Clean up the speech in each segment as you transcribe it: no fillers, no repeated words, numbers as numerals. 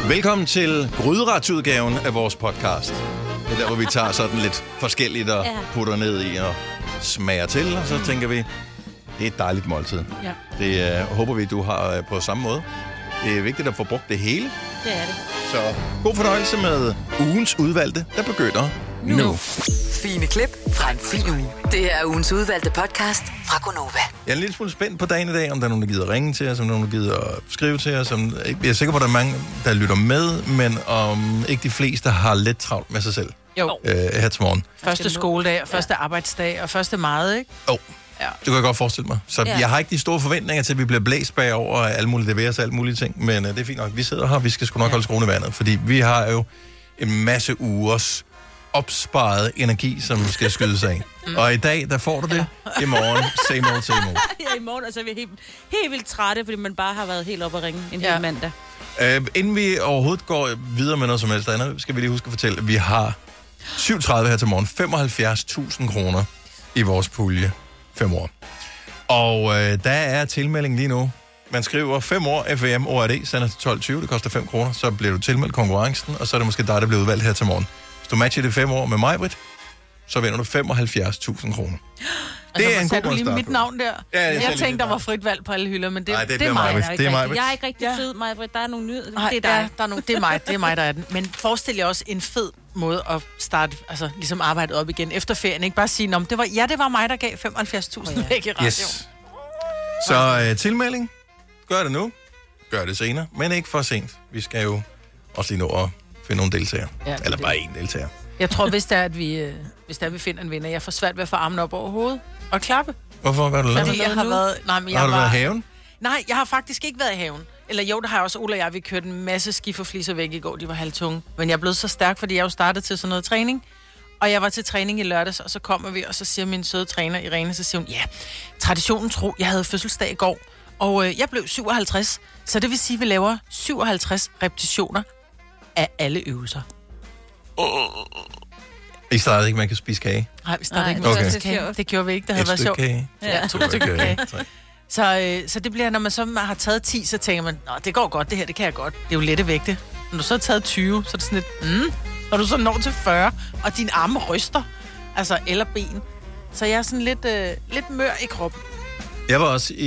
Velkommen til gryderetsudgaven af vores podcast. Det er der, hvor vi tager sådan lidt forskelligt og putter ned i og smager til, og så tænker vi, det er et dejligt måltid. Ja. Det håber vi, du har på samme måde. Det er vigtigt at få brugt det hele. Det er det. Så god fornøjelse med ugens udvalgte, der begynder nu. Fine klip fra en fin uge. Det er ugens udvalgte podcast fra Gonova. Jeg er en lille smule spændt på dagen i dag, om der er nogen, der gider ringe til os, om der er nogen, der gider skrive til os. Jeg er sikker på, at der er mange, der lytter med, men om ikke de fleste har lidt travlt med sig selv her til morgen. Første skoledag, første arbejdsdag og første meget, ikke? Ja. Det kan jeg godt forestille mig. Så jeg har ikke de store forventninger til, at vi bliver blæst bagover af alle mulige DVS og alle mulige ting, men det er fint nok. Vi sidder her, vi skal sgu nok holde skruen i vandet, fordi vi har jo en masse ugers opsparet energi, som skal skydes af. Og i dag, der får du det. I morgen, same old. Ja, i morgen er vi helt vildt trætte, fordi man bare har været helt oppe at ringe en hel mandag. Inden vi overhovedet går videre med noget som helst andet, skal vi lige huske at fortælle, at vi har 37 her til morgen, 75.000 kroner i vores pulje. 5 år. Og der er tilmelding lige nu. Man skriver 5 år FM ORD, sender til 12.20, det koster 5 kroner, så bliver du tilmeldt konkurrencen, og så er det måske dig, der bliver udvalgt her til morgen. Hvis du matcher det 5 år med mig, Britt, så vinder du 75.000 kroner. Det er en god du lige mit navn der? Ja, jeg tænkte, der var frit valg på alle hylder, men det er mig. Det er mig. Jeg er ikke rigtig fed, Maj-Britt. Der er nogle nyheder. Det er dig. Det er mig, der er den. Men forestil jer også en fed måde at starte, altså ligesom arbejdet op igen efter ferien. Ikke bare sige, det var mig, der gav 75.000 væk i radio. Yes. Så tilmelding. Gør det nu. Gør det senere, men ikke for sent. Vi skal jo også lige nå at finde nogle deltagere. Ja, eller bare én deltager. Jeg tror, hvis det er, vi finder en vinder, jeg får svært ved at få armen op over hovedet og klappe. Hvorfor? Hvad har du lavet? Fordi jeg har været... Har du været i haven? Nej, jeg har faktisk ikke været i haven. Eller jo, der har jeg også. Ole og jeg, vi kørte en masse skiferfliser væk i går. De var halvtunge. Men jeg er blevet så stærk, fordi jeg jo startede til sådan noget træning. Og jeg var til træning i lørdags, og så kommer vi, og så siger min søde træner Irene, så siger hun, traditionen tro, jeg havde fødselsdag i går, og jeg blev 57. Så det vil sige, at vi laver 57 repetitioner af alle øvelser. I startede ikke, man kan spise kage? Nej, vi startede ikke med at spise kage. Det gjorde vi ikke, det havde været sjovt. Ja, 2 stykker kage. Så det bliver, når man så har taget 10, så tænker man, det går godt, det her, det kan jeg godt. Det er jo lette vægte. Når du så har taget 20, så er det sådan lidt, når du så når til 40, og dine arme ryster, altså, eller ben. Så jeg er sådan lidt mør i kroppen. Jeg var også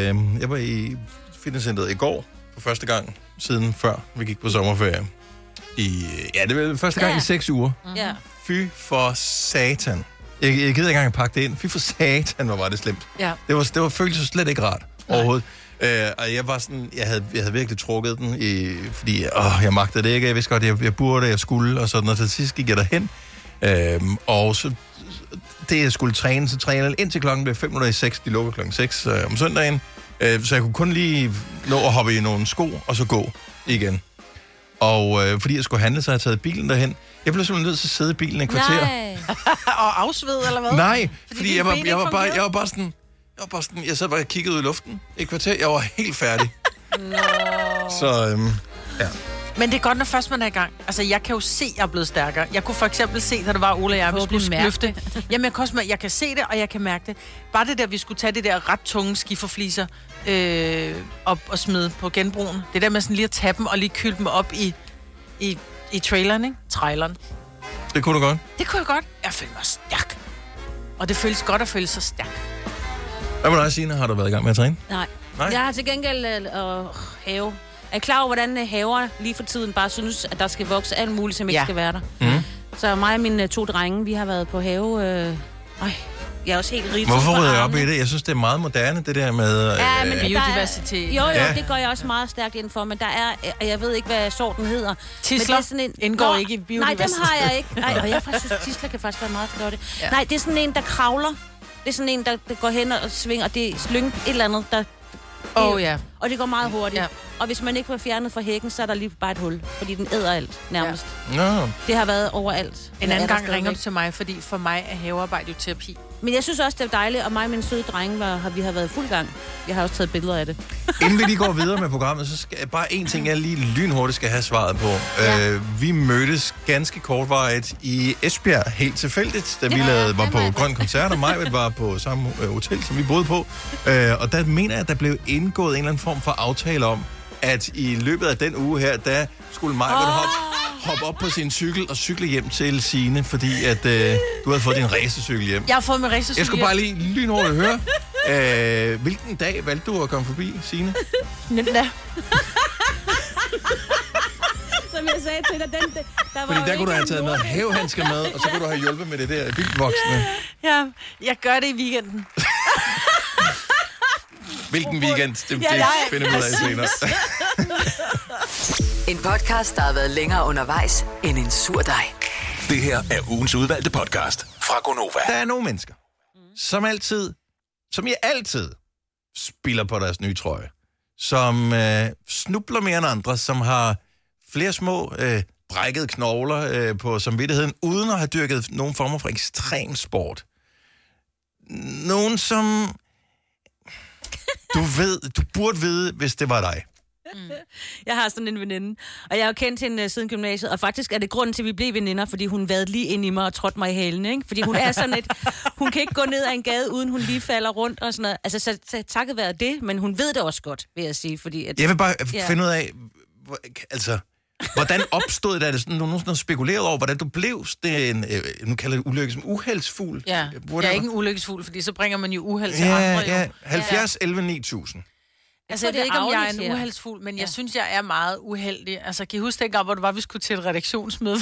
i fitnesscenteret i går, for første gang siden før vi gik på sommerferie. Det var første gang i 6 uger. Ja. Fy for satan. Jeg gider ikke engang pakke det ind. Fy for satan, hvor var det slemt. Ja. Det føltes slet ikke rart overhovedet. Og jeg var sådan, jeg havde virkelig trukket den, fordi jeg magtede det ikke. Jeg vidste godt, jeg burde, jeg skulle, og sådan. Og til sidst gik jeg derhen. Og så det, jeg skulle træne, så trænede jeg indtil klokken blev 5:06. De lukker klokken 6 om søndagen. Så jeg kunne kun lige nå at hoppe i nogle sko, og så gå igen. Og fordi jeg skulle handle, så havde jeg taget bilen derhen. Jeg blev simpelthen nødt til at sidde i bilen en kvarter. Nej. Og afsved, eller hvad? Nej, fordi jeg var bare sådan, jeg sad bare og kiggede ud i luften i et kvarter. Jeg var helt færdig. Så, ja. Men det er godt, når først man er i gang. Altså, jeg kan jo se, at jeg er blevet stærkere. Jeg kunne for eksempel se, da det var Ole og jeg, vi skulle løfte. Jamen, jeg kan se det, og jeg kan mærke det. Bare det der, vi skulle tage det der ret tunge skiferfliser op og smide på genbrugen. Det der med sådan lige at tage dem og lige kylde dem op i traileren, ikke? Traileren. Det kunne du godt? Det kunne jeg godt. Jeg følte mig stærk. Og det føles godt at føle sig stærk. Hvad med dig, Signe? Har du været i gang med at træne? Nej. Nej? Jeg har til gengæld have. Er klar over, hvordan haver lige for tiden bare synes, at der skal vokse alt muligt, som ikke skal være der. Mm. Så mig og mine 2 drenge, vi har været på have. Jeg er også helt rig. Hvorfor rydder jeg op i det? Jeg synes, det er meget moderne, det der med... men biodiversitet. Jo, det går jeg også meget stærkt ind for, men der er... Jeg ved ikke, hvad sorten hedder. Tisler indgår ikke i biodiversitet. Nej, dem har jeg ikke. Nej, og jeg synes, tisler kan faktisk være meget flotte. Ja. Nej, det er sådan en, der kravler. Det er sådan en, der går hen og svinger, og det er slyngt et eller andet, der... Og det går meget hurtigt. Ja. Og hvis man ikke får fjernet fra hækken, så er der lige bare et hul, fordi den æder alt nærmest. Ja. Det har været overalt. En anden gang ringer du til mig, fordi for mig er havearbejde jo terapi. Men jeg synes også, det er dejligt, og mig og min søde drenge vi har været fuld gang. Jeg har også taget billeder af det. Inden vi lige går videre med programmet, så skal bare en ting, jeg lige lynhurtigt skal have svaret på. Ja. Vi mødtes ganske kortvarigt i Esbjerg, helt tilfældigt, da vi var på Grøn Koncert, og Majved var på samme hotel, som vi boede på. Og der mener jeg, at der blev indgået en eller anden form for aftale om, at i løbet af den uge her, der skulle Maja hoppe op på sin cykel og cykle hjem til Signe, fordi at du havde fået din racercykel hjem. Jeg har fået min racercykel. Jeg skulle bare lige lynhurtigt høre, hvilken dag valgte du at komme forbi, Signe? Mandag. Som jeg sagde til dig, der var fordi der kunne du have taget noget hævehandsker med, og så kunne du have hjulpet med det der vildvoksne. Ja, jeg gør det i weekenden. Hvilken weekend? Det finder vi ud af senere. En podcast, der har været længere undervejs end en sur dej. Det her er ugens udvalgte podcast fra Gonova. Der er nogle mennesker, som I altid spiller på deres nye trøje. Som snubler mere end andre, som har flere små brækkede knogler på samvittigheden, uden at have dyrket nogen former for ekstrem sport. Nogen, som du burde vide, hvis det var dig. Jeg har sådan en veninde, og jeg har jo kendt hende siden gymnasiet, og faktisk er det grunden til, at vi blev veninder, fordi hun vadede lige ind i mig og trådte mig i halen, ikke? Fordi hun er sådan et, hun kan ikke gå ned ad en gade, uden hun lige falder rundt og sådan noget. Altså, så takket være det, men hun ved det også godt, vil jeg sige, fordi at... Jeg vil bare finde ud af, hvordan opstod det? Er det sådan, nogen spekuleret over, hvordan du blev nu kalder det ulykke som uheldsfugl? Ja, jeg er ikke en ulykkesfugl, fordi så bringer man jo uheld til andre. Ja, 70, 11, 9000. Altså, jeg ved ikke, om jeg er en uheldsfugl, men jeg synes, jeg er meget uheldig. Altså, kan I huske dengang, hvor vi skulle til et redaktionsmøde?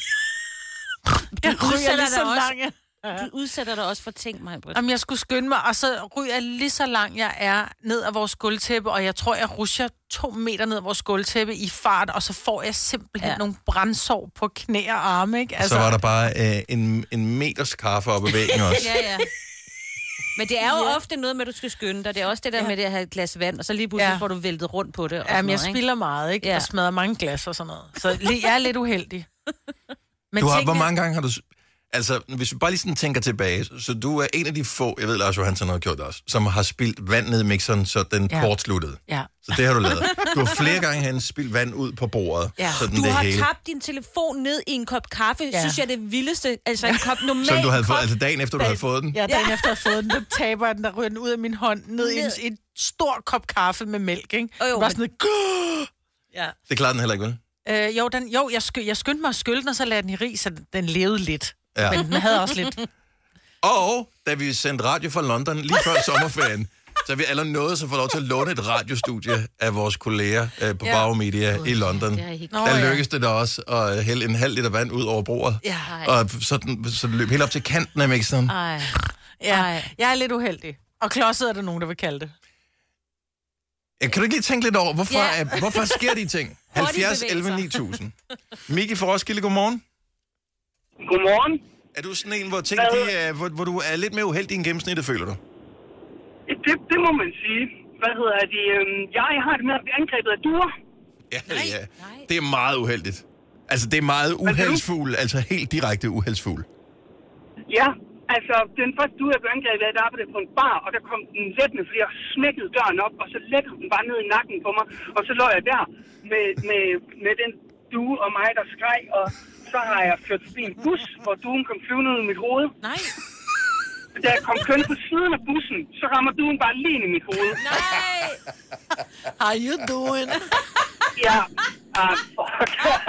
Du udsætter dig også for ting, Maj-Brit. Jamen, jeg skulle skynde mig, og så ryger jeg lige så langt, jeg er ned af vores gulvtæppe, og jeg tror, jeg rusher 2 meter ned af vores gulvtæppe i fart, og så får jeg simpelthen nogle brandsår på knæ og arme, ikke? Altså... Så var der bare en meters kaffe oppe i væggen også. Ja. Men det er jo ofte noget med, at du skal skynde dig. Det er også det der med det at have et glas vand, og så lige pludselig får du væltet rundt på det. Jamen, jeg spilder meget, ikke? Og smadrer mange glas og sådan noget. Så jeg er lidt uheldig. Men hvor mange gange har du... Altså, hvis vi bare lige sådan tænker tilbage, så du er en af de få, jeg ved, Lars Johansson har gjort det også, som har spildt vand ned i mixeren, så den kortsluttede. Ja. Så det har du lavet. Du har flere gange spildt vand ud på bordet. Ja. Sådan du det har hele. tabt din telefon ned i en kop kaffe, synes jeg det vildeste. Altså en kop normal som du havde fået, altså dagen efter, du havde fået den? Ja, dagen efter, jeg havde fået den, der taber jeg den, der ryger den ud af min hånd, ned i en stor kop kaffe med mælk, ikke? Jo, bare sådan noget, ja. Det klarede den heller ikke, vel? Jeg skyndte mig at skylde den, og så lagde den i ris, så den levede lidt. Ja. Men den havde også lidt. Og da vi sendte radio fra London lige før sommerferien, så har vi alle noget, som får lov til at låne et radiostudie af vores kolleger på Bauer Media i London. Der lykkedes det da også at hælde en halv liter vand ud over bordet. Ja. Og så det løb helt op til kanten af mixeren. Ja, jeg er lidt uheldig. Og klodset er der nogen, der vil kalde det. Kan du ikke lige tænke lidt over, hvorfor sker de ting? 70, 11, 9000. Miki fra Roskilde, godmorgen. Godmorgen. Er du sådan en, hvor du er lidt mere uheldig end gennemsnittet, føler du? Det må man sige. Jeg har det med at blive angrebet af duer. Ja. Det er meget uheldigt. Altså, det er meget uheldsfugl, altså helt direkte uheldsfugl. Ja, altså, den første due, jeg blev angrebet af, der arbejdede på en bar, og der kom den lettende, fordi jeg smækkede døren op, og så lettede den bare ned i nakken på mig, og så lå jeg der med den due og mig, der skreg, og så har jeg ført forbi en bus, hvor duen kom flyvende ud i mit hoved. Nej. Da jeg kom kønne på siden af bussen, så rammer duen bare lige ind i mit hoved. Nej! How you doing? Ja. Fuck.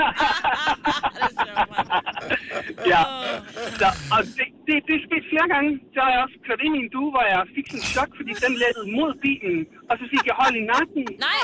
Ja. Så, og det skete flere gange. Så har jeg også kørt ind i en due, hvor jeg fik sådan en chok, fordi den lettede mod bilen, og så fik jeg hold i nakken. Nej!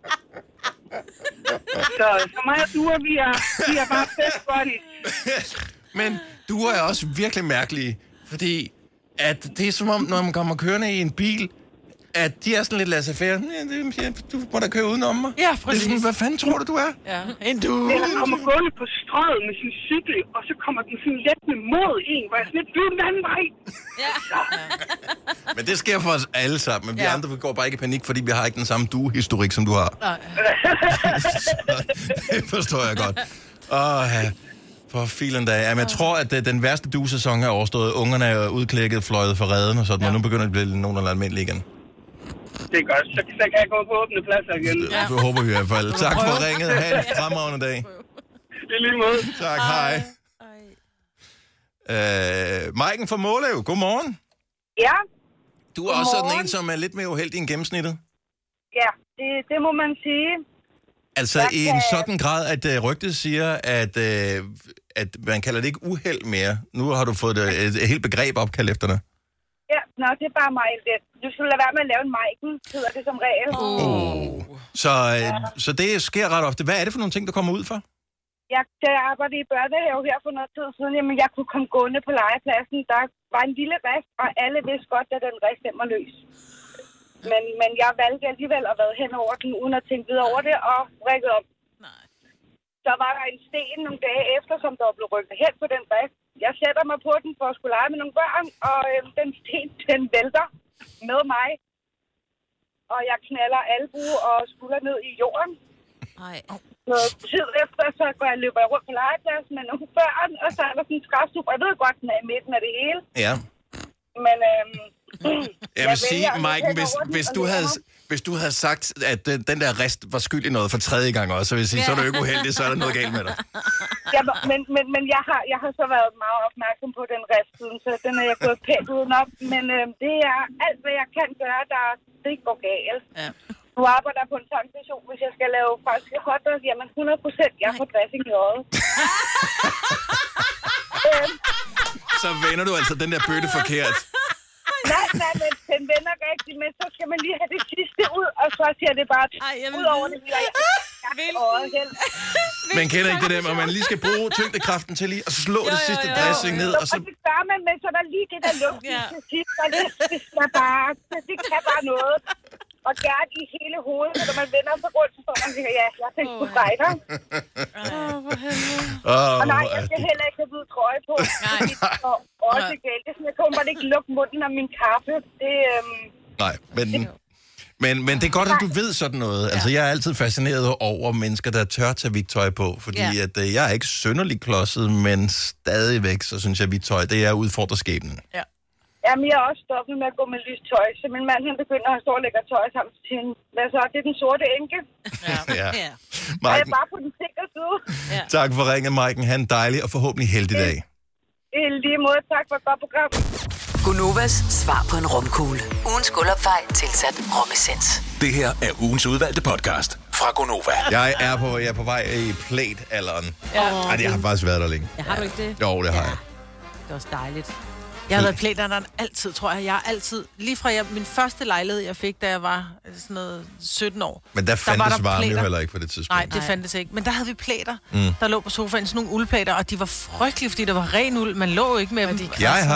Så mig og duer, vi er bare best buddies. Men duer er også virkelig mærkelige, fordi at det er som om, når man kommer kørende i en bil, at de er sådan lidt laissez-faire. Du må da køre udenom mig. Ja, præcis. Det er sådan, hvad fanden tror du er? Ja, en due. Eller kommer gående på strøget med sin cykel, og så kommer den sådan lettende mod en, hvor jeg sådan lidt, den anden vej. Ja. Men det sker for os alle sammen, men vi andre går bare ikke i panik, fordi vi har ikke den samme due-historik, som du har. Det forstår jeg godt. For filen da. Jamen, jeg tror, at den værste due-sæson er overstået. Ungerne er udklækket, fløjet for redden og sådan, og nu begynder det at blive nogenlunde almindeligt igen. Det er godt. Så kan jeg gå på åbne pladser igen. Det håber vi i hvert fald. Tak for ringet. Ha' en fremragende dag. I lige måde. Tak, hej. Maiken fra Måløv, godmorgen. Ja. Du er også sådan en, som er lidt mere uheldig end gennemsnittet. Ja, det må man sige. Altså i en sådan grad, at rygtet siger, at man kalder det ikke uheld mere. Nu har du fået et helt begreb opkaldt efter dig. Ja, det er bare mig lidt. Du skulle lade være med at lave en Maiken, hedder det som regel. Så det sker ret ofte. Hvad er det for nogle ting, der kommer ud for? Da jeg arbejdede i børnehave her for noget tid siden, jamen jeg kunne komme gående på legepladsen. Der var en lille rest, og alle vidste godt, at den rest den var løs. Men jeg valgte alligevel at være hen over den, uden at tænke videre over det, og rækket op. Nej. Så var der en sten nogle dage efter, som der blev rykket hen på den rest. Jeg sætter mig på den for at skulle lege med nogle børn, og den sten, den vælter med mig. Og jeg knaller albue og skulder ned i jorden. Nej. Noget tid efter, så løber jeg rundt på legepladsen med nogle børn, og så er der sådan en skrabsup. Jeg ved godt, den er i midten af det hele. Ja. Men jeg vil sige, Maiken, hvis du havde sagt, at den der rest var skyld i noget for tredje gang også, så vil jeg sige, så er du ikke uheldig, så er der noget galt med dig. Ja, men jeg har så været meget opmærksom på den rest, så den er jeg gået pænt udenom. Men det er alt, hvad jeg kan gøre, det går galt. Ja. Nu arbejder jeg på en tankstation, hvis jeg skal lave franske hotdogs, jamen 100%, jeg får dressing i øjet. Så vender du altså den der bøtte forkert. Nej, men den vender rigtigt, men så skal man lige have det sidste ud, og så ser det bare ud over det. Man kender ikke det der, hvor man lige skal bruge tyngdekraften til lige at slå det sidste dressing ned. Og det gør man, men så er der lige det der lugt til sidst, og det kan bare noget. Og gært i hele hovedet, når man vender sig rundt, så står man og siger, ja, jeg tænkte på dig. For helvede. Og nej, jeg skal heller ikke have hvide trøje på. Og også galt. Det er sådan, jeg kommer bare ikke lukke munden af min kaffe. Nej, men det er godt, at du ved sådan noget. Altså, jeg er altid fascineret over mennesker, der tør tage hvidt tøj på. Fordi at, jeg er ikke synderlig klodset, men stadigvæk, så synes jeg, at hvidt tøj, det er udfordrer skæbnen. Ja. Jamen, jeg er også stoppet med at gå med lyst tøj, så min mand, han begynder at stå og lægge tøj sammen til hende. Hvad så? Det er den sorte enke. Ja. Og jeg er bare på den sikre side. Ja. Tak for ringen, Maiken. Ha' en dejlig og forhåbentlig heldig dag. I lige måde. Tak for et godt program. Gunovas svar på en romkugle. Ugens guldopfej tilsat romessens. Det her er ugens udvalgte podcast fra Gonova. Jeg er på vej i plæt-alderen. Ej, jeg har faktisk været der længe. Ja, har du ikke det? Jo, det har jeg. Det er også dejligt. Jeg har været plætanderen altid, tror jeg. Jeg har altid, lige fra min første lejlighed, jeg fik, da jeg var sådan noget 17 år. Men der fandtes varme jo heller ikke på det tidspunkt. Nej, det fandtes ikke. Men der havde vi plæter, der lå på sofaen, sådan nogle uldplæter, og de var frygtelige, fordi der var ren uld. Man lå jo ikke med dem.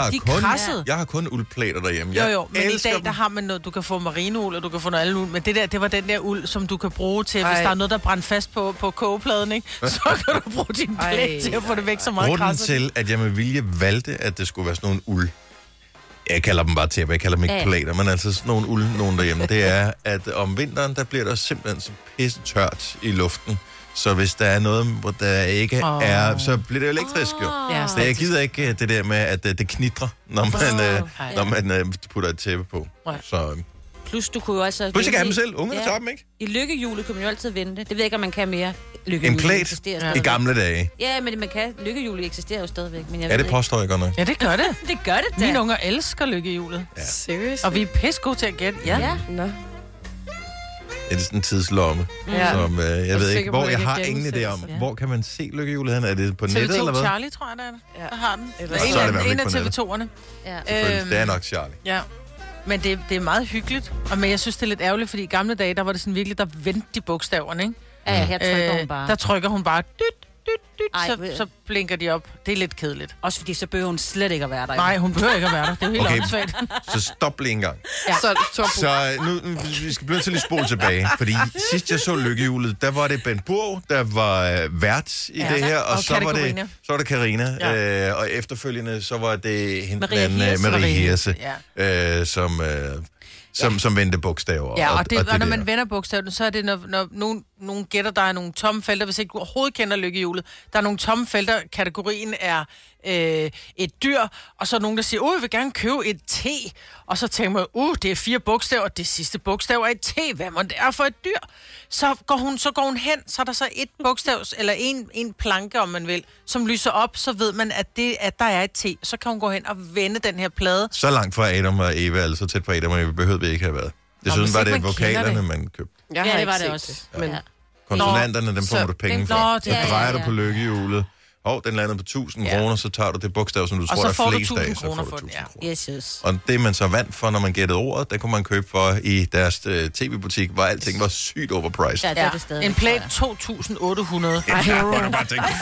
Jeg har kun uldplæter derhjemme. Jo, men i dag, der har man noget, du kan få merinould, og du kan få noget andet uld. Men det var den der uld, som du kan bruge til, hvis der er noget, der brænder fast på kogepladen, ikke? Så kan du bruge din plæt til at få det væk så meget krasset. Grunden til, at jeg med vilje valgte, at det skulle være sådan nogle uld. Jeg kalder dem bare tæpper, jeg kalder dem ikke plæter, men altså sådan nogle uld, nogen derhjemme. Det er, at om vinteren, der bliver der simpelthen så pisse tørt i luften. Så hvis der er noget, hvor der ikke er, så bliver det elektrisk jo. Så jeg gider ikke det der med, at det knitrer, når man putter et tæppe på. Så Plus, du kunne jo også... Plus, jeg kan have dem selv. Ungerne tager dem, ikke? I lykkehjulet kunne man jo altid vente. Det ved jeg ikke, om man kan mere. En plæt i gamle dage. Ja, men man kan. Lykkehjulet eksisterer jo stadigvæk. Men det påstår jeg godt nok. Ja, det gør det. Det gør det da. Mine unger elsker lykkehjulet. Ja. Seriøst? Og vi er pisse gode til at gætte. Ja. Nå. Det er sådan en tidslomme, som jeg ved ikke, hvor jeg har ingen idé om. Hvor kan man se lykkehjulet hen? Er det på nettet, eller hvad? TV2 Charlie, tror jeg, der er det. Der har den. En af TV2'erne. Det er nok Charlie. Ja. Men det er meget hyggeligt. Men jeg synes, det er lidt ærgerligt, fordi i gamle dage, der var det sådan virkelig, der vendte de bogstaverne, ikke? Ja, her trykker hun bare. Der trykker hun bare så blinker de op. Det er lidt kedeligt. Også fordi så behøver hun slet ikke at være der. Nej, hun behøver ikke at være der. Det er jo helt åndssvagt. Så stop lige en gang. Ja. Så nu vi skal blive til at spole tilbage. Fordi sidst jeg så lykkehjulet, der var det Bent Burg, der var vært i det her. Og så var det Karina. Ja. Og efterfølgende, så var det hende Marie Hirse, som vendte bogstaver. Ja, og når man vender bogstaverne, så er det, når nogen gætter, der er nogle tomme felter, hvis ikke du overhovedet kender lykkehjulet. Der er nogle tomme felter, kategorien er et dyr, og så er nogen, der siger, jeg vil gerne købe et T. Og så tænker man, det er 4 bogstaver, det sidste bogstav er et T. Hvad må det er for et dyr? Så går hun hen, så er der så et bogstav, eller en planke, om man vil, som lyser op, så ved man, at der er et T. Så kan hun gå hen og vende den her plade. Så langt fra Adam og Eva, altså tæt på Adam og Eva, behøvede vi ikke have været. Det synes bare, det er vokalerne, man købte. Ja, det var det også. Men Konsonanterne, dem får du penge for. Så drejer du på lykkehjulet. Den lander på 1.000 kroner, så tager du det bogstav, som du tror er flest af, så får du 1.000 kroner. Yes. Og det, man så vandt for, når man gættede ordet, det kunne man købe for i deres tv-butik, hvor alting var sygt overpriced. Ja, det er det stadig. En plate 2.800. Ja, hvor du bare tænker.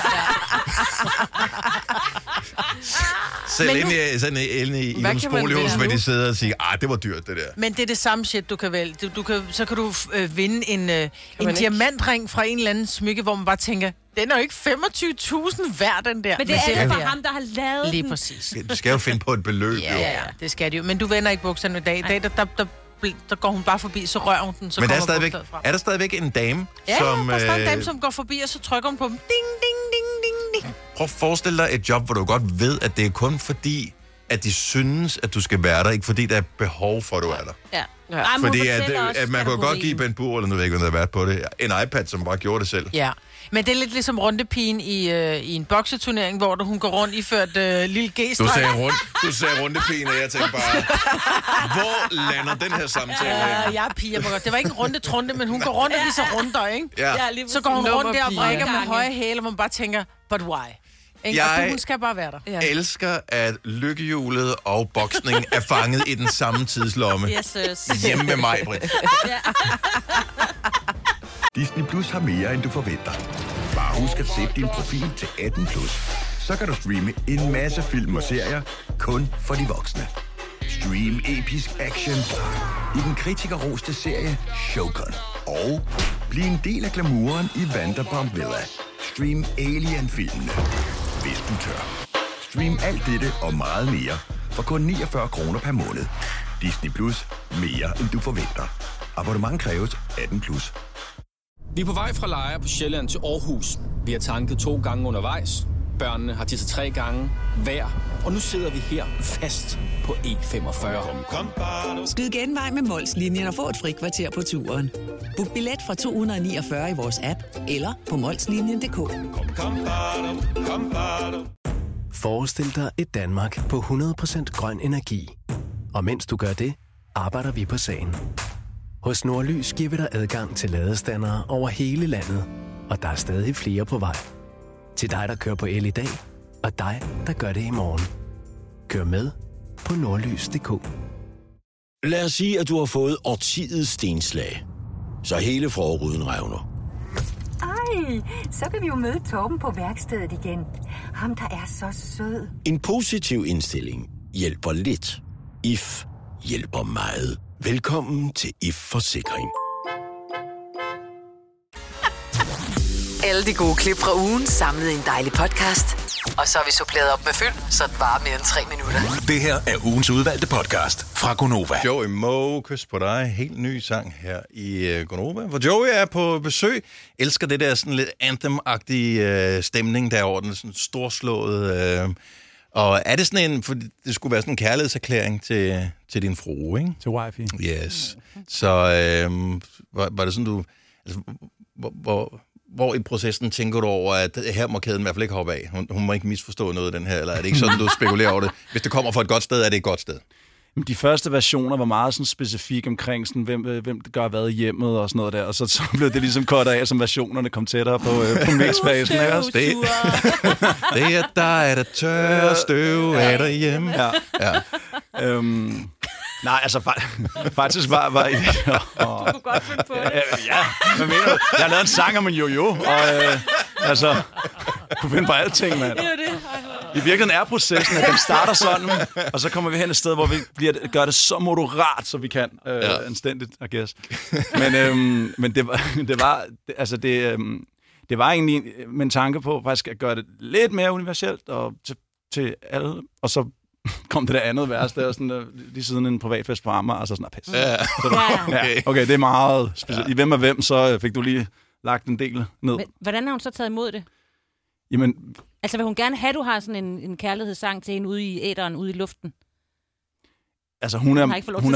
Selv inde i Ilums Bolighus, hvor de sidder og siger, det var dyrt, det der. Men det er det samme shit, du kan vælge. Så kan du vinde en diamantring fra en eller anden smykke, hvor man bare tænker, den er jo ikke 25.000 værd, den der. Men det er det for ham, der har lavet Lige den. præcis. Du skal jo finde på et beløb, jo. Ja, det skal det jo. Men du vender ikke bukserne i dag. I dag, der går hun bare forbi, så rører hun den, så men er der stadigvæk en dame, som... Ja, der er stadig en dame, som går forbi, og så trykker hun på dem. Ding, ding, ding, ding, ding. Prøv at forestille dig et job, hvor du godt ved, at det er kun fordi, at de synes, at du skal være der, ikke fordi der er behov for, at du er der. Ja. Fordi at man kunne godt give Ben Burr, eller nu ved jeg ikke, hvem der har været på det, en iPad, som bare gjorde det selv. Ja, men det er lidt ligesom rundepigen i en bokseturnering, hvor hun går rundt iført lille G-streg. Du sagde rundepigen, og jeg tænkte bare, hvor lander den her samtale? Jeg er piger, det var ikke en runde, men hun går rundt og viser runder, ikke? Ja. Så går hun rundt der og vrikker med høje hæle, hvor man bare tænker, but why? Hun skal bare være der. Jeg elsker, at lykkehjulet og boksning er fanget i den samme tidslomme. Hjemme med mig, Britt. Disney Plus har mere, end du forventer. Bare husk at sætte din profil til 18+. Så kan du streame en masse film og serier, kun for de voksne. Stream episk action i den kritikerroste serie Shogun. Og bliv en del af glamouren i Vanderpump Villa. Stream Alien-filmene, hvis du tør. Stream alt dette og meget mere for kun 49 kroner per måned. Disney Plus. Mere, end du forventer. Abonnement kræves 18+. Vi er på vej fra Lejre på Sjælland til Aarhus. Vi har tanket 2 gange undervejs. Børnene har tisset 3 gange hver. Og nu sidder vi her fast på E45. Skyd genvej med Mols-linjen og få et frikvarter på turen. Book billet fra 249 i vores app eller på molslinjen.dk. Forestil dig et Danmark på 100% grøn energi. Og mens du gør det, arbejder vi på sagen. Hos Nordlys giver vi dig adgang til ladestandere over hele landet, og der er stadig flere på vej. Til dig, der kører på el i dag, og dig, der gør det i morgen. Kør med på nordlys.dk. Lad os sige, at du har fået årtidets stenslag, så hele forruden revner. Ej, så kan vi jo møde Torben på værkstedet igen. Ham, der er så sød. En positiv indstilling hjælper lidt. IF hjælper meget. Velkommen til IF Forsikring. Alle de gode klip fra ugen samlet i en dejlig podcast. Og så har vi suppleret op med fyld, så det varer mere end 3 minutter. Det her er ugens udvalgte podcast fra Gonova. Joey Moe, kys på dig. Helt ny sang her i Gonova, hvor Joey er på besøg. Elsker det der sådan lidt anthem-agtige stemning derovre, den sådan storslået. Og er det sådan en, for det skulle være sådan en kærlighedserklæring til din frue, ikke? Til wifi. Yes. Så var det sådan, du... Altså, hvor i processen tænker du over, at her må kæden i hvert fald ikke hoppe af? Hun må ikke misforstå noget af den her, eller er det ikke sådan, du spekulerer over det? Hvis det kommer fra et godt sted, er det et godt sted? De første versioner var meget sådan specifikke omkring, sådan, hvem gør hvad i hjemmet og sådan noget der, og så blev det ligesom kortet af, som versionerne kom tættere på mixfasen. Det er dig, der tør støv af derhjemme. Ja. Nej, altså faktisk var I... Du kunne godt finde på det. Ja, hvad mener du? Jeg har lavet en sang om en jojo, og altså... Du finder på alting, mand. Det er det. I virkeligheden er processen, at den starter sådan, og så kommer vi hen et sted, hvor vi gør det så moderat, så vi kan. Anstændigt, I guess. Men det var egentlig med en tanke på faktisk at gøre det lidt mere universelt og til alle, og så kom det der andet vers, der sådan lige siden en privatfest på Amager, altså sådan pisse. Okay, det er meget specielt. I Hvem er Hvem, så fik du lige lagt en del ned. Men hvordan har hun så taget imod det? Jamen... Altså vil hun gerne have, at du har sådan en kærlighedssang til hende ude i æteren, ude i luften? Altså hun er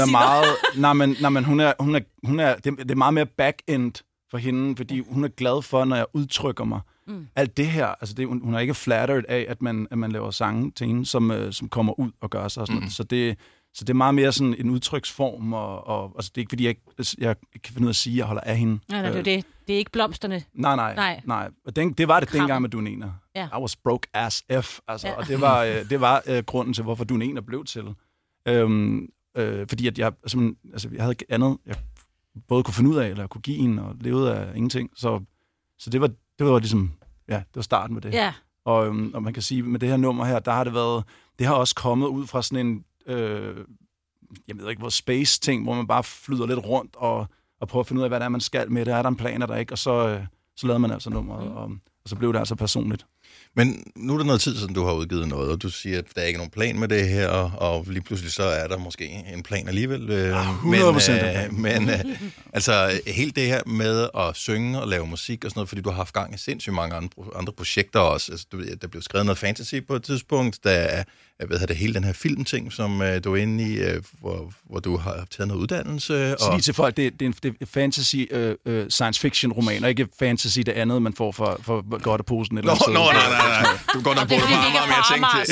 meget... det er meget mere back-end for hende, fordi hun er glad for, når jeg udtrykker mig. Alt det her, altså hun er ikke flattered af, at man laver sange til hende, som kommer ud og gør sig og sådan noget. Så det er meget mere sådan en udtryksform, og altså, det er ikke, fordi jeg kan finde ud af at sige, at jeg holder af hende. Nej, det er ikke blomsterne. Nej. Og det var det dengang med Dunener. Ja. I was broke as F, altså, og det var grunden til, hvorfor Dunener blev til. Fordi at jeg havde ikke andet, jeg både kunne finde ud af, eller kunne give hende, og levede af ingenting. Så det var ligesom, det var starten med det. Ja. Og man kan sige, med det her nummer her, der har det har også kommet ud fra sådan en, jeg ved ikke, hvor space-ting, hvor man bare flyder lidt rundt, og prøver at finde ud af, hvad det er, man skal med det. Er der en plan, er der ikke? Og så lavede man altså nummeret, og så blev det altså personligt. Men nu er der noget tid siden, du har udgivet noget, og du siger, at der er ikke nogen plan med det her, og lige pludselig så er der måske en plan alligevel. 100%. Men altså, helt det her med at synge og lave musik og sådan noget, fordi du har haft gang i sindssygt mange andre projekter også. Altså, der blev skrevet noget fantasy på et tidspunkt, der er, hele den her filmting, som du er inde i, hvor du har taget noget uddannelse. Sig til folk, det er fantasy science fiction roman, og ikke fantasy det andet, man får for godt af posen. Nej. Du går nok på det meget mere ting til.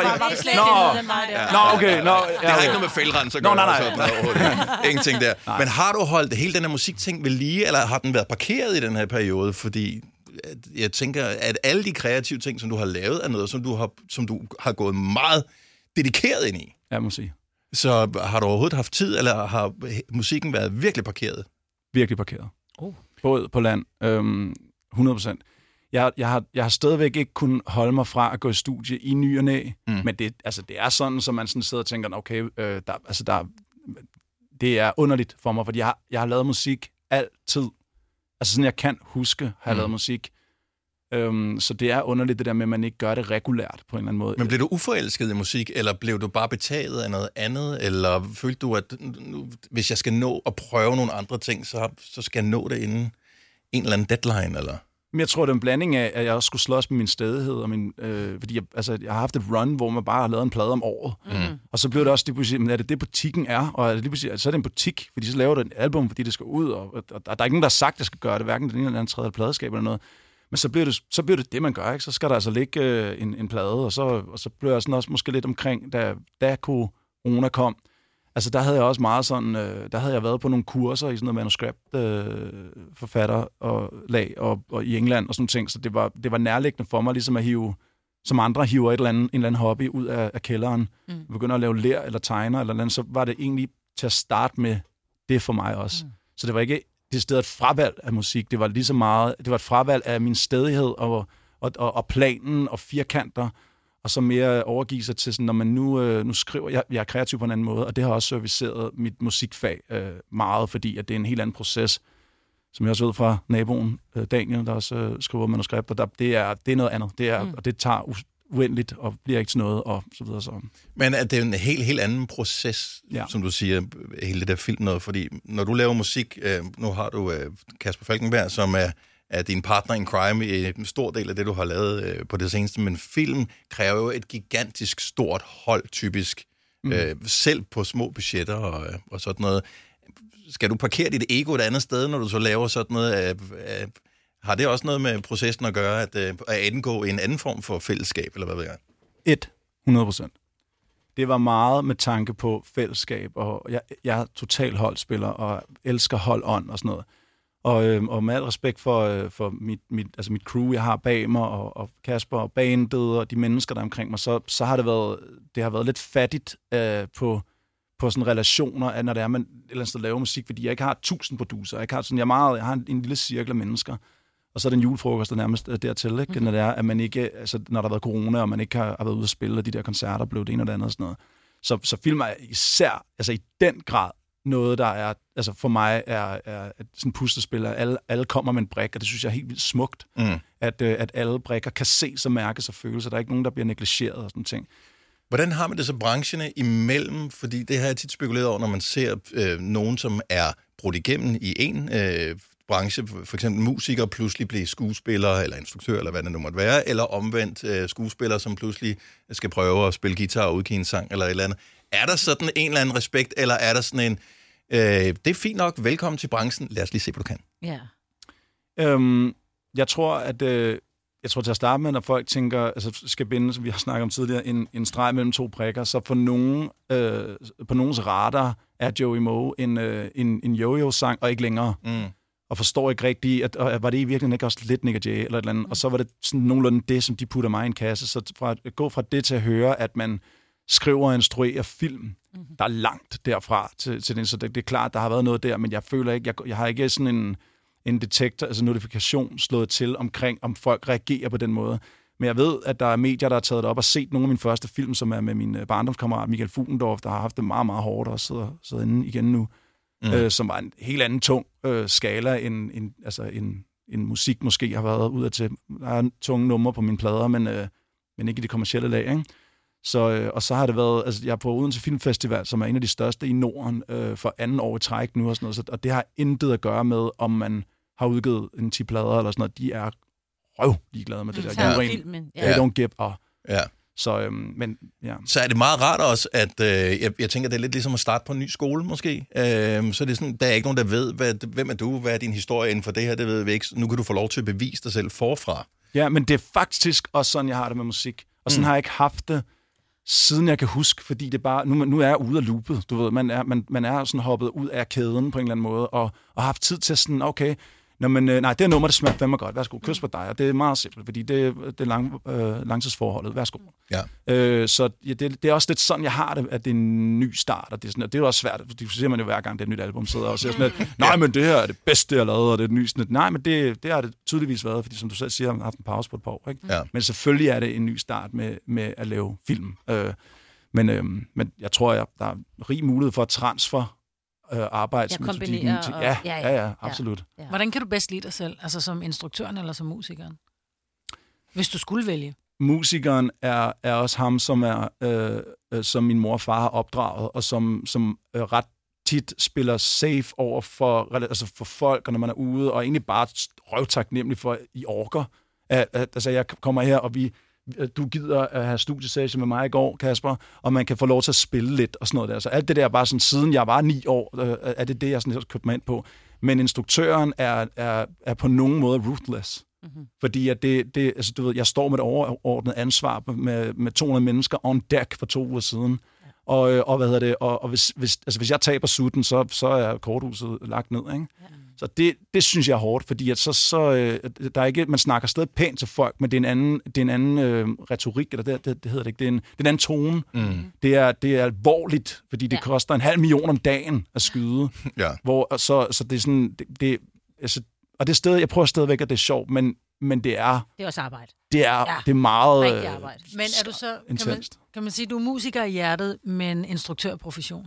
Okay. Det har ikke noget med fælderens at gøre. Nej. Ingenting der. Nej. Men har du holdt hele den her musikting ved lige, eller har den været parkeret i den her periode? Fordi jeg tænker, at alle de kreative ting, som du har lavet, er noget, som du har gået meget dedikeret ind i. Jeg må sige. Så har du overhovedet haft tid, eller har musikken været virkelig parkeret? Virkelig parkeret. Både på land. 100%. Jeg har stadigvæk ikke kunnet holde mig fra at gå i studie i ny og næ, men det er sådan, så man sådan sidder og tænker, okay, det er underligt for mig, fordi jeg har lavet musik altid. Altså sådan, jeg kan huske, har jeg lavet musik. Så det er underligt det der med, at man ikke gør det regulært på en eller anden måde. Men blev du uforelsket i musik, eller blev du bare betaget af noget andet, eller følte du, at hvis jeg skal nå at prøve nogle andre ting, så skal jeg nå det inden en eller anden deadline, eller? Men jeg tror, det er en blanding af, at jeg også skulle slås med min stædighed, og fordi jeg har haft et run, hvor man bare har lavet en plade om året. Og så blev det også det pludselig, men er det butikken er? Og er det pludselig, så er det en butik, fordi så laver du et album, fordi det skal ud, og der er ikke nogen, der har sagt, at jeg skal gøre det, hverken den ene eller anden tredje pladeskab eller noget. Men så bliver det man gør, ikke? Så skal der altså ligge en plade, og så blev jeg sådan også måske lidt omkring, da corona kom. Altså, der havde jeg også meget sådan, der havde jeg været på nogle kurser i sådan noget manuskriptforfatter og lag og i England og sådan ting, så det var nærliggende for mig ligesom at hive, som andre hiver en eller anden hobby ud af kælderen, begynder at lave ler eller tegner eller andet, så var det egentlig til at starte med det for mig også. Så det var ikke det sted et fravalg af musik, det var lige så meget, det var et fravalg af min stædighed og planen og firkanter, og så mere overgive sig til sådan, når man nu skriver, jeg er kreativ på en anden måde, og det har også serviceret mit musikfag meget, fordi at det er en helt anden proces, som jeg også ved fra naboen, Daniel, der også skriver manuskripter, det er noget andet, og det tager uendeligt, og bliver ikke til noget, og så videre så. Men at det er en helt anden proces, som du siger, hele det der film noget, fordi når du laver musik, nu har du Kasper Falkenberg, som er din partner in crime i en stor del af det, du har lavet på det seneste, men film kræver jo et gigantisk stort hold, typisk, selv på små budgetter og sådan noget. Skal du parkere dit ego et andet sted, når du så laver sådan noget? Har det også noget med processen at gøre, at indgå i en anden form for fællesskab, eller hvad ved jeg? 100%. Det var meget med tanke på fællesskab, og jeg er total holdspiller, og elsker holdånd og sådan noget. Og med al respekt for mit crew, jeg har bag mig, og Kasper og bandet, og de mennesker, der er omkring mig, så har det har været lidt fattigt på sådan relationer, når det er, man et eller andet sted laver musik, fordi jeg ikke har 1000 producer. Jeg har en lille cirkel af mennesker, og så er det en julefrokost, der nærmest dertil, ikke? Når det er, at man ikke, altså, når der har været corona, og man ikke har været ude at spille, og de der koncerter blev det ene og det andet og sådan noget. Så film er især, altså i den grad, noget, der er, altså for mig er sådan puslespil, at alle kommer med en brik, og det synes jeg er helt vildt smukt, at alle brikker kan ses og mærkes og føles, og der er ikke nogen, der bliver negligeret og sådan ting. Hvordan har man det så brancherne imellem? Fordi det har jeg tit spekuleret over, når man ser nogen, som er brudt igennem i en branche, for eksempel musikere pludselig bliver skuespillere, eller instruktør, eller hvad det nu måtte være, eller omvendt skuespillere, som pludselig skal prøve at spille guitar og udgive en sang, eller et eller andet. Er der sådan en eller anden respekt, eller er der sådan en, det er fint nok, velkommen til branchen, lad os lige se, hvad du kan? Ja. Jeg tror, at jeg tror til at starte med, når folk tænker, altså skal binde, som vi har snakket om tidligere, en streg mellem 2 prikker, så for nogen, på nogens radar er Joey Moe en yo-yo-sang, og ikke længere. Og forstår ikke rigtigt, at var det i virkeligheden ikke også lidt Nick & Jay eller et eller andet. Og så var det sådan nogenlunde det, som de putter mig i en kasse. Så at gå fra det til at høre, at man skriver og instruerer film, der er langt derfra til den. Så det er klart, der har været noget der, men jeg føler ikke, jeg har ikke sådan en detektor, altså notifikation slået til omkring, om folk reagerer på den måde. Men jeg ved, at der er medier, der har taget det op og set nogle af mine første film, som er med min barndomskammerat Michael Fuglendorf, der har haft det meget, meget hårdt og sidder inde igen nu. Som var en helt anden tung skala end musik måske har været ud af til. Der er tunge numre på mine plader, men ikke i det kommercielle lag, ikke? Og så har det været, altså jeg er på Odense Filmfestival, som er en af de største i Norden for anden år i træk nu og sådan noget, og det har intet at gøre med, om man har udgivet en 10 plader eller sådan noget. De er ligeglade med det der. They don't give a... Ja. Så, så er det meget rart også, at jeg tænker, det er lidt ligesom at starte på en ny skole, måske. Så det er sådan, der er ikke nogen, der ved, hvem er du, hvad er din historie inden for det her, det ved vi ikke. Nu kan du få lov til at bevise dig selv forfra. Ja, men det er faktisk også sådan, jeg har det med musik. Og sådan har jeg ikke haft det, siden jeg kan huske, fordi det bare, nu er jeg ude af loopet, du ved. Man er sådan hoppet ud af kæden på en eller anden måde, og haft tid til sådan, okay... nej, det nummer, det smager fandme godt. Værsgo, kys på dig. Og det er meget simpelt, fordi det er langtidsforholdet. Værsgo. Ja. Så det er også lidt sådan, jeg har det, at det er en ny start. Og det er jo også svært, fordi så siger man jo hver gang, det er et nyt album, sidder og siger sådan lidt, nej, men det her er det bedste, jeg har lavet, og det er et ny. Sådan lidt, nej, men det har det tydeligvis været, fordi som du selv siger, jeg har haft en pause på et par år. Ikke? Ja. Men selvfølgelig er det en ny start med at lave film. Men jeg tror, der er rig mulighed for at transfer arbejdsmetodikken. Ja, absolut. Ja. Hvordan kan du bedst lide dig selv? Altså som instruktøren eller som musikeren? Hvis du skulle vælge. Musikeren er også ham, som min mor og far har opdraget, og som ret tit spiller safe over for folk, og når man er ude, og egentlig bare røvtaknemmelig for, I orker. Altså, jeg kommer her, og du gider at have studiesession med mig i går, Kasper, og man kan få lov til at spille lidt og sådan noget der. Så alt det der bare sådan, siden jeg var 9 år, er det, jeg sådan har købt mig ind på. Men instruktøren er på nogen måde ruthless. Mm-hmm. Fordi at altså, du ved, jeg står med et overordnet ansvar med 200 mennesker on deck for 2 uger siden. Og hvad hedder det? Og hvis jeg taber sutten, så er korthuset lagt ned, ikke? Ja. Så det synes jeg er hårdt, fordi at så der er ikke, man snakker stadig pænt til folk, men det er en anden retorik, eller det hedder det ikke, det er en anden tone. Mm. Det er alvorligt, fordi det koster 500.000 om dagen at skyde. Ja. Så det er sådan, altså, og det sted, jeg prøver stadigvæk, at det er sjovt, men det er... Det er også arbejde. Det er meget... arbejde. Men er du så... Kan man sige, du er musiker i hjertet, men instruktørprofession?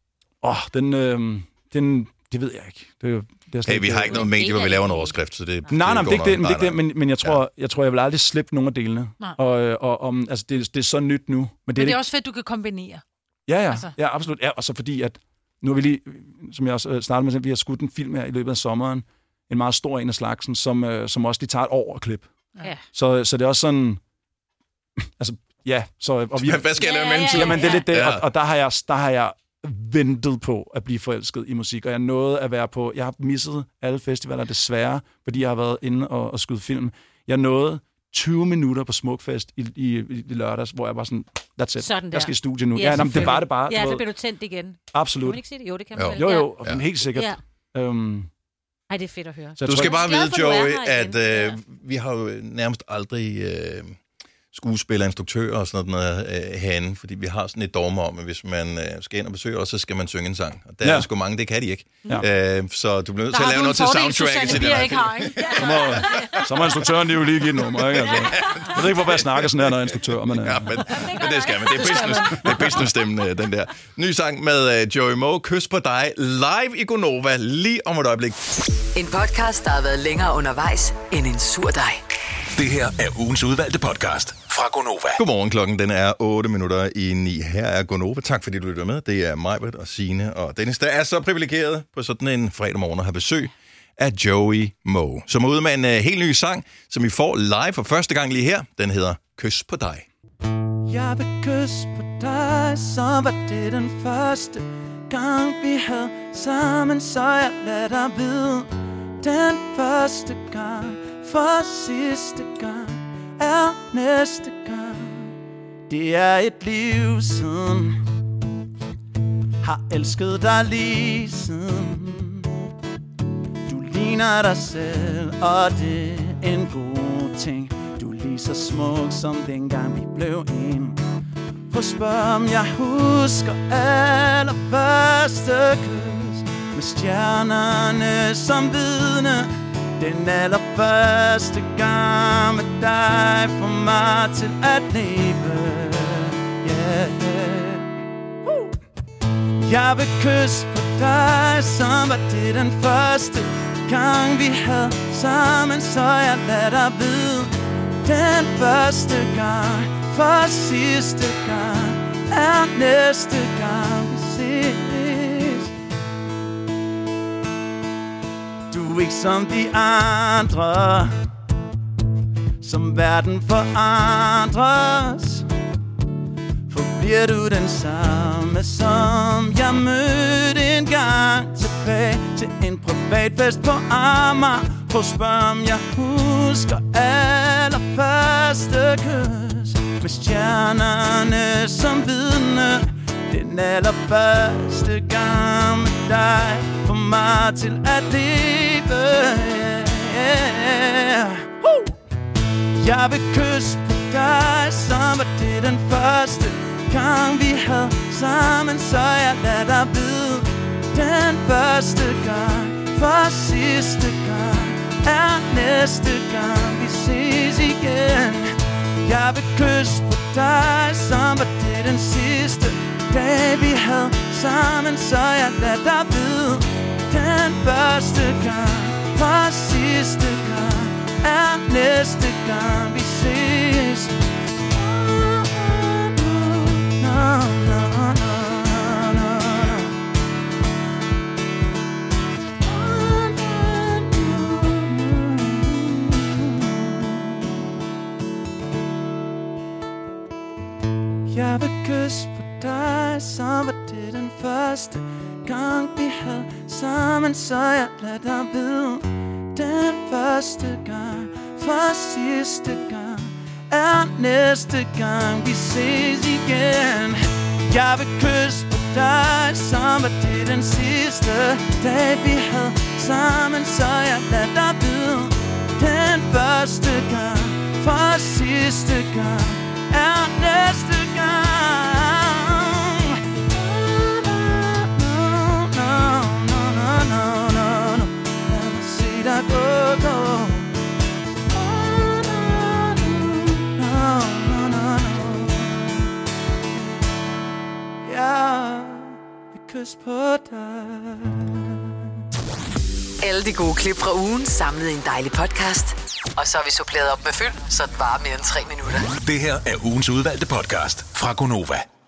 Det ved jeg ikke. Vi har ikke noget medie, hvor vi laver en overskrift, så det... Nej, det er ikke det, men jeg tror, jeg vil aldrig slippe nogen af delene. Altså, det er så nyt nu. Men det er også fedt, du kan kombinere. Ja, absolut. Ja, og så fordi, at nu har vi lige, som jeg også startede med, vi har skudt en film her i løbet af sommeren, en meget stor en af slagsen, som også lige tager et år at klippe. Ja. Så det er også sådan... Altså, ja. Hvad skal jeg lave i mellemtiden? Jamen, det er lidt det, og der har jeg ventet på at blive forelsket i musik, og jeg nåede at være på... Jeg har misset alle festivaler, desværre, fordi jeg har været inde og skyde film. Jeg nåede 20 minutter på Smukfest i lørdags, hvor jeg var sådan, that's it. Sådan der. Jeg skal i studiet nu. Ja, det var det bare. Ja, så bliver du tændt igen. Absolut. Kan man ikke sige det? Jo, det kan man vel. Jo, helt sikkert. Ja. Ej, det er fedt at høre. Du skal bare vide, Joey, at vi har jo nærmest aldrig skuespillere, instruktører og sådan noget herinde, fordi vi har sådan et dogme om, at hvis man skal ind og besøge os, så skal man synge en sang. Og der er sgu mange, det kan de ikke. Ja. Så du bliver nødt til at lave noget til soundtracket til det. Så må instruktøren jo lige give et nummer, ikke? Altså, jeg ved ikke, hvorfor jeg snakker sådan her, når jeg er instruktør. Men det skal man. Det er business-stemmen, den der. Ny sang med Joey Moe, Kys på dig, live i Gonova, lige om et øjeblik. En podcast, der har været længere undervejs end en sur dej. Det her er ugens udvalgte podcast fra Gonova. Godmorgen, klokken den er 8:08. Her er Gonova. Tak fordi du lytter med. Det er Majbert og Signe og Dennis, der er så privilegeret på sådan en fredag morgen at have besøg af Joey Moe, som er ude med en helt ny sang, som vi får live for første gang lige her. Den hedder Kys på dig. Jeg vil kysse på dig, så var det den første gang vi havde sammen, så jeg lader dig vide. Den første gang, for sidste gang, er næste gang. Det er et liv siden. Har elsket dig lige siden. Du ligner dig selv, og det er en god ting. Du er lige så smuk som dengang vi blev en. Prøv spørg om jeg husker allerførste kys, med stjernerne som vidne. Den allerførste gang med dig får mig til at leve. Yeah, yeah. Jeg vil kysse på dig, som var det den første gang vi havde sammen, så jeg lader dig vide. Den første gang, for sidste gang, er næste gang vi ses. Du er ikke som de andre, som verden forandres. Forbliver du den samme, som jeg mødte en gang tilbage til en privatfest på Amager. Prøv spørg om jeg husker allerførste kys, med stjernerne som vidne. Den allerførste gang med dig får mig til at leve. Jeg vil kysse på dig, som var det den første gang vi havde sammen, så jeg lader dig vide. Den første gang, for sidste gang, er næste gang vi ses igen. Jeg vil kysse på dig, som var det den sidste dag vi havde sammen, så jeg lader dig vide. Den første gang, for sidste gang, er næste gang vi ses. Jeg vil kysse på dig, som var det den første gang vi havde sammen, så jeg lader dig vide. Den første gang, for sidste gang, er næste gang vi ses igen. Jeg vil kysse på dig, som var det den sidste dag vi havde sammen, så jeg lader dig vide. Den første gang, for sidste gang, er næste gang. Lad mig se dig gå. Kys på dig. Alle de gode klip fra ugen samlet i en dejlig podcast. Og så har vi suppleret op med fyld, så det varer mere end 3 minutter. Det her er ugens udvalgte podcast fra Gonova.